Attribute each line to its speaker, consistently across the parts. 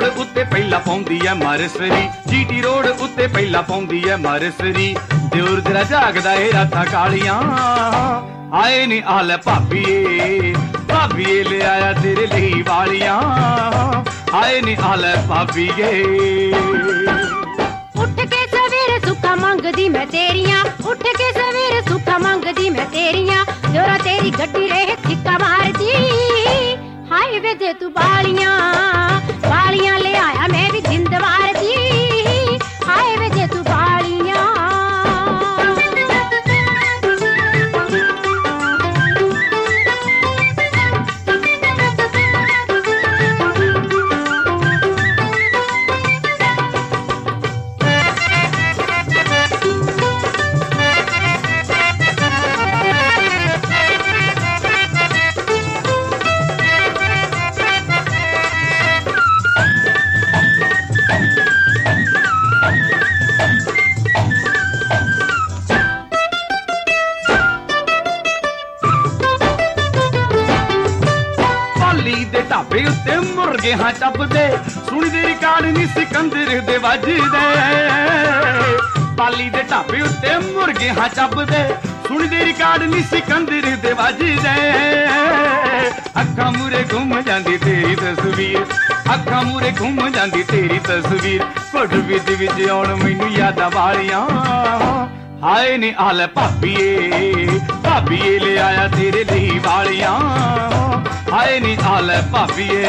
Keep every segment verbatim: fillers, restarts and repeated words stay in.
Speaker 1: उत्ते पहला पाउंदी है मरसरी, जीटी रोड उत्ते पहला पाउंदी है मरसरी। दिउर तेरा जागदा ए रातां कालियां, आए नी आले भाभीए भाभीए ले आया तेरे लिए वालियां, आए नी आले भाभीए।
Speaker 2: उठ के सवेरे सुखा मंगदी मैं तेरियां, उठ के सवेरे सुखा मंगदी मैं तेरियां, जोरा तेरी गड्डी रहे छिक्का मारदी, हाय वे जे तू बालियां बालियां ले आया मैं भी जिंद वारदी, हाय वे जे तू बालियां।
Speaker 1: ढाबे उत्ते मुर्गे हाँ टपदे, सुनी दे रिकार्ड नी सिकंदर दे वजदे। पाली दे ढाबे उत्ते मुर्गे हाँ टपदे, सुनी दे रिकार्ड नी सिकंदर दे वजदे। अखां मूरे घूम जांदी तेरी तस्वीर, अखां मूरे घूम जांदी तेरी तस्वीर, घुट विच विच आउण मैनू यादां वालियां, हाय नी आले भाभीए भाभीए ले आया तेरे लिए वालियां, हाय नी आले भाभीए।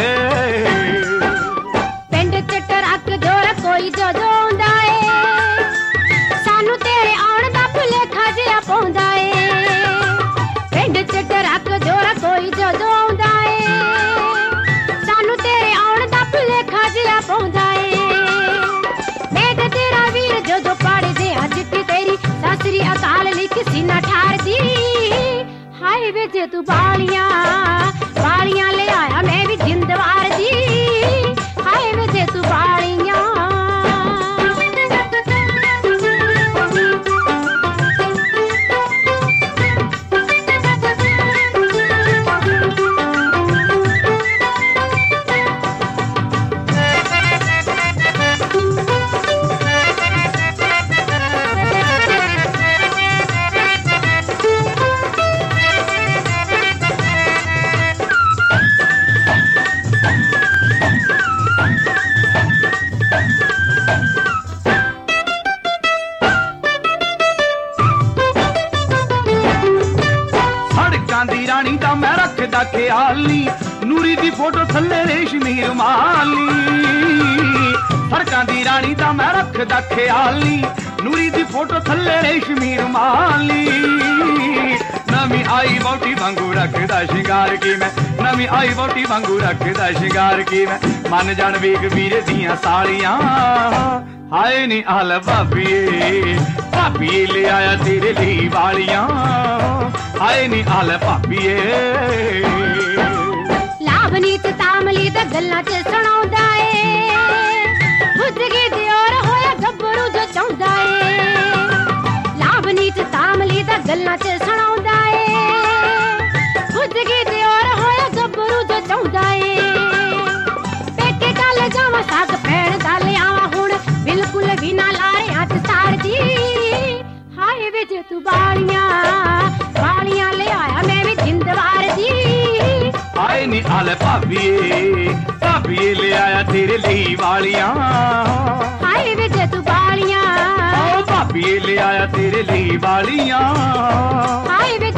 Speaker 2: पिंड च ट्रक जोर कोई जदों आउंदा ए, सानू तेरे आउण दा भुलेखा जिहा पाउंदा ए। पिंड च ट्रक जोर कोई जदों आउंदा ए, सानू तेरे आउण दा भुलेखा जिहा पाउंदा ए। मैं ते तेरा वीर जदों पढ़दे आ चिट्ठी तेरी सासरी अकाल लिख सीना ठारदी, हाय वे जे तू बालियां बालियां ले आया मैं भी जिंद वारदी, हाय वे जे तू बालियां।
Speaker 1: रानी दा मैं रखदा ख्याली, नूरी दी फोटो थल्ले रेशमी रुमाली। सड़कां दी रानी दा मैं रखदा ख्याली, नूरी दी फोटो थल्ले रेशमी रुमाली। नवी आई वोटी वांगू रखदा शिंगार की मैं, नवी आई वोटी वांगू रखदा शिंगार की मैं, मन जान वेख वीरे दियां सालियां, हाय नी आल भाभीए भाभीए ले आया तेरे लिए वालियां, हाय नी आल भाभीए।
Speaker 2: लाभनी ते तामली ते गल्लां च सुणाउंदा ए, बुद्धगी ते और होया गब्बरू जो चाहुंदा ए। लाभनी ते तामली ते गल्लां च सुणाउंदा ए, बुद्धगी ते और होया गब्बरू जो चाहुंदा ए। पेके गल जावां साग पैण गल आवां हुण, बिल्कुल भी ना लारियां च साड़दी, हाय वे जे तू बालियां बालियां ले आया मैं भी जिंद वारदी,
Speaker 1: हाय नी आल भाभीए भाभीए ले आया तेरे लिए वालियां,
Speaker 2: हाय वे जे तू बालियां
Speaker 1: भाभीए ले आया तेरे लिए वालियां,
Speaker 2: हाय वे